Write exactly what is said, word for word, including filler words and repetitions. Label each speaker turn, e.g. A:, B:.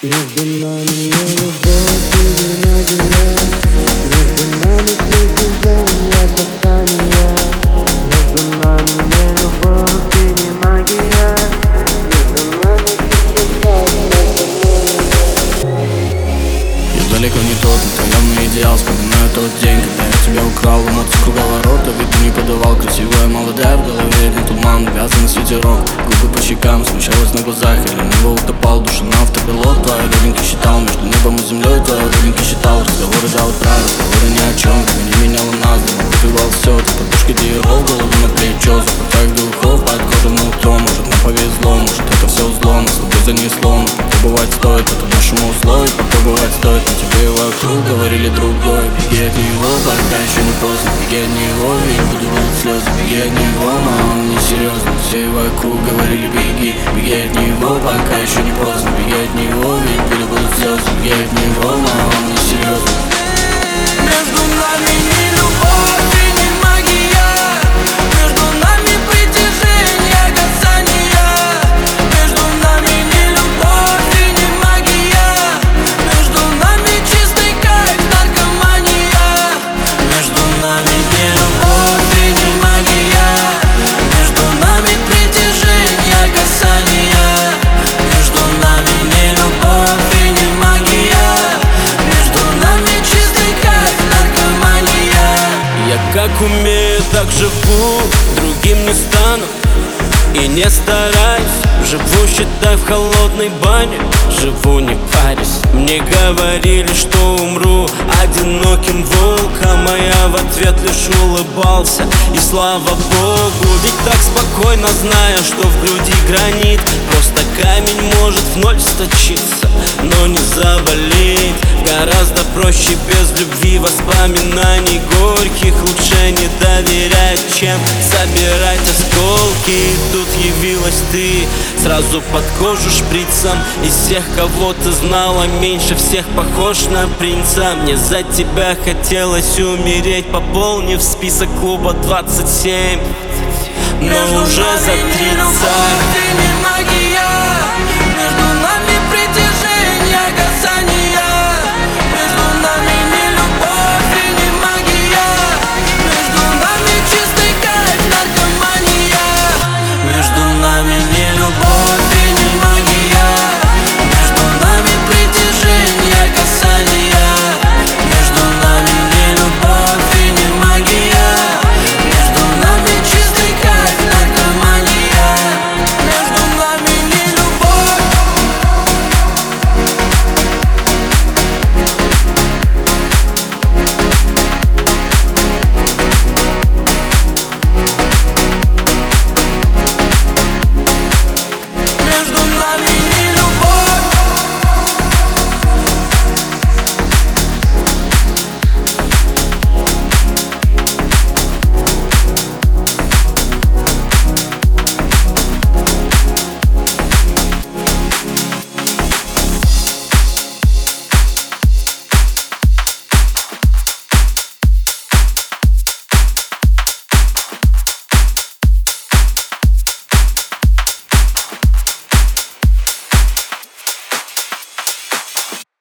A: Между нами не любовь или магия, между нами притяжение, касание. Между нами не любовь или магия, между нами притяжение, касание.
B: Я далеко не тот, отдаленный идеал. Вспоминаю тот день, когда я тебя украл. Эмоции круговорота, виду не подавал. Красивая молодая, в голове один туман, вязаный ветерок. Губы по щекам, смущалась на глазах. Я лениво утопал, душа на автопилот. Твоя родинка считал, между небом и землей. Твоя родинка считал, разговоры до утра, разговоры ни о чем. Когда не меняла нас, дома выпивал все. Ты подушки диерол, голову на плечо. Запах твоих духов, подхожу на утро. Может нам повезло, может это все зло. Нас собой занесло, но попробовать стоит. Это нашему условию, попробовать стоит. На тебе вокруг говорили другой. Беги от него, пока еще не поздно. Беги от него, ведь буду будут слезы. Беги от него, но он не серьезно. Все вокруг говорили беги. Беги от него, пока еще не поздно. Беги от него, ведь буду будут слезы. Беги от него, но он не серьезно.
C: Между нами не любовь и не магия, между нами притяжение, касание. Между нами не любовь и не магия, между нами чистый кайф, наркомания. Между нами не любовь и не магия, между нами притяжение, касание. Между нами не любовь и не магия, между нами чистый кайф, наркомания.
D: Я как умею, так живу, другим не стану и не стараюсь. Живу, считай, в холодной бане, живу, не парюсь. Мне говорили, что умру одиноким волком, а я в ответ лишь улыбался. И слава Богу, ведь так спокойно, зная, что в груди гранит. Просто камень может в ноль сточиться, но не заболеть. Гораздо проще без любви, воспоминаний горьких. Лучше не доверять, чем собирать осколки. И тут явилась ты, сразу под кожу шприцем. Из всех, кого ты знала, меньше всех похож на принца. Мне за тебя хотелось умереть, пополнив список клуба двадцать семь, но уже за тридцать.
C: Между нами не любовь и не магия,